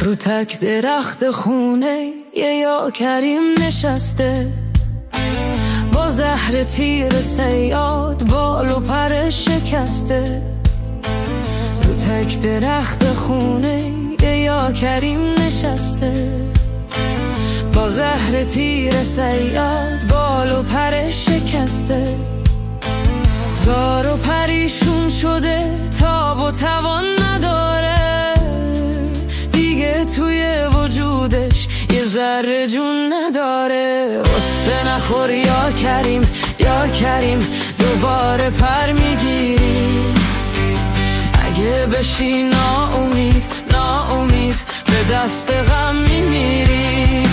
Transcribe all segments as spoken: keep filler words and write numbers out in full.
رو تک درخت خونه یه یا کریم نشسته، با زهر تیر صیاد بال و پر شکسته. رو تک درخت خونه یه یا کریم نشسته، با زهر تیر صیاد بال و پر شکسته. زار و پریشون شده، تاب و توان نداره دیگه، توی وجودش یه ذره جون نداره. غصه نخور یا کریم، یا کریم دوباره پر میگیری. اگه بشی ناامید، ناامید به دست غم میمیری.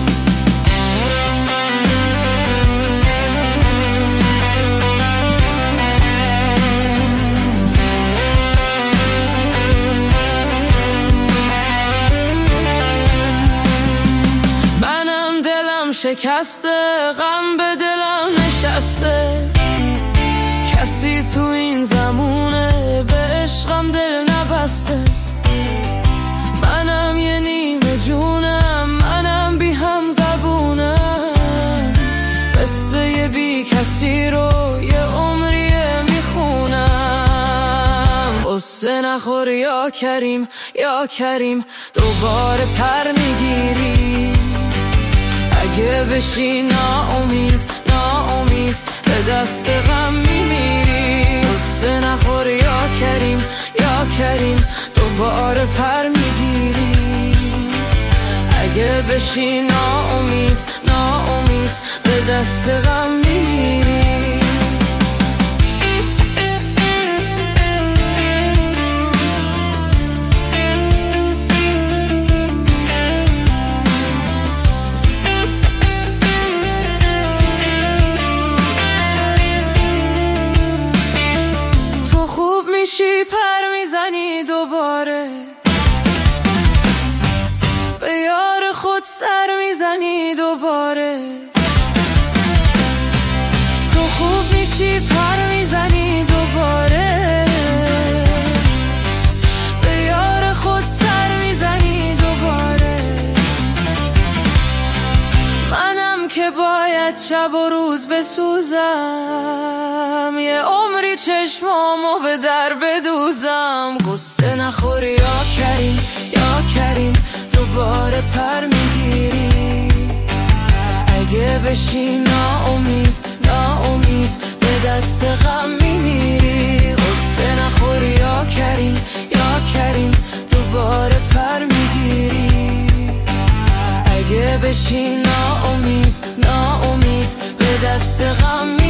شکسته، غم به دلم نشسته، کسی تو این زمونه به عشقم دل نبسته. منم یه نیمه جونم، منم بی هم زبونم، قصه یه بی کسی رو یه عمریه میخونم. غصه نخور یا کریم، یا کریم دوباره پر میگیری. اگه بشی ناامید، ناامید به دست غم میمیری. غصه نخور یا کریم، یا کریم دوباره پر میگیری. اگه بشی ناامید، ناامید به دست غم میمیری. میشی پر میزنی دوباره، به یار خود سر میزنی دوباره. تو خوب میشی پر میزنی دوباره، به یار خود سر میزنی دوباره. منم که باید شب و روز بسوزم، یه عمری چشمامو به در بدوزم. غصه نخور یا کریم، یا کریم دوباره پر میگیری. اگه بشی ناامید، ناامید به دست غم میمیری. غصه نخور یا کریم، یا کریم دوباره پر میگیری. اگه بشی ناامید، ناامید به دست غم